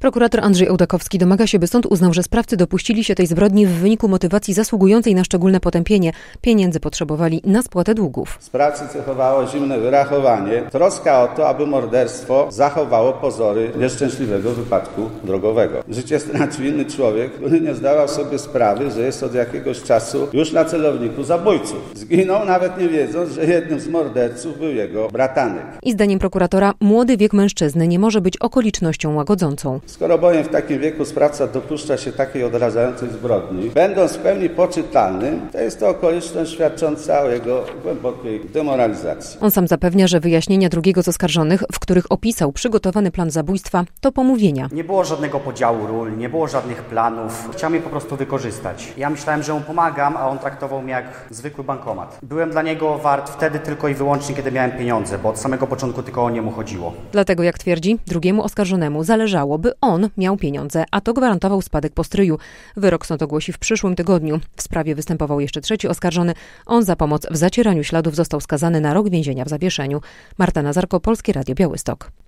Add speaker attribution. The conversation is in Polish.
Speaker 1: Prokurator Andrzej Ołdakowski domaga się, by sąd uznał, że sprawcy dopuścili się tej zbrodni w wyniku motywacji zasługującej na szczególne potępienie. Pieniędzy potrzebowali na spłatę długów.
Speaker 2: Sprawcy cechowało zimne wyrachowanie, troska o to, aby morderstwo zachowało pozory nieszczęśliwego wypadku drogowego. Życie stracił inny człowiek, który nie zdawał sobie sprawy, że jest od jakiegoś czasu już na celowniku zabójców. Zginął nawet nie wiedząc, że jednym z morderców był jego bratanek.
Speaker 1: I zdaniem prokuratora młody wiek mężczyzny nie może być okolicznością łagodzącą.
Speaker 2: Skoro bowiem w takim wieku sprawca dopuszcza się takiej odrażającej zbrodni, będąc w pełni poczytalnym, to jest to okoliczność świadcząca o jego głębokiej demoralizacji.
Speaker 1: On sam zapewnia, że wyjaśnienia drugiego z oskarżonych, w których opisał przygotowany plan zabójstwa, to pomówienia.
Speaker 3: Nie było żadnego podziału ról, nie było żadnych planów. Chciał mnie po prostu wykorzystać. Ja myślałem, że mu pomagam, a on traktował mnie jak zwykły bankomat. Byłem dla niego wart wtedy tylko i wyłącznie, kiedy miałem pieniądze, bo od samego początku tylko o nie mu chodziło.
Speaker 1: Dlatego, jak twierdzi, drugiemu oskarżonemu zależało, by on miał pieniądze, a to gwarantował spadek po stryju. Wyrok sąd ogłosi w przyszłym tygodniu. W sprawie występował jeszcze trzeci oskarżony. On za pomoc w zacieraniu śladów został skazany na rok więzienia w zawieszeniu. Marta Nazarko, Polskie Radio Białystok.